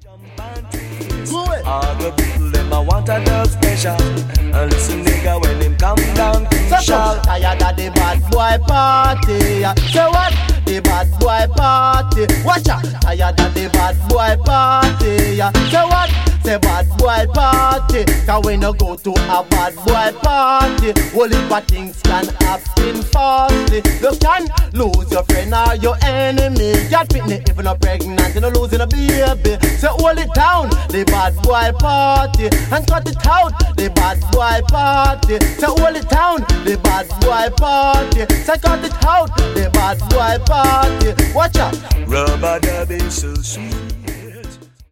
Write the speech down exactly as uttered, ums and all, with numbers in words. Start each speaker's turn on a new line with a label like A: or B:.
A: All the people them a want a dub special. And listen nigga when him come down crucial.
B: Tired of the bad boy party. Say what? The bad boy party. Watch out. Tired of the bad boy party. Say what? Say bad boy party. Cause when you go to a bad boy party, all the things can happen fastly. You can lose your friend or your enemy. Get fitness if you're not pregnant, you're not losing a baby. Say hold it down, the bad boy party. And cut it out, the bad boy party. Say hold it down, the bad boy party. Say cut it out, the bad boy party. Watch out.
A: Rubber dub is so sweet.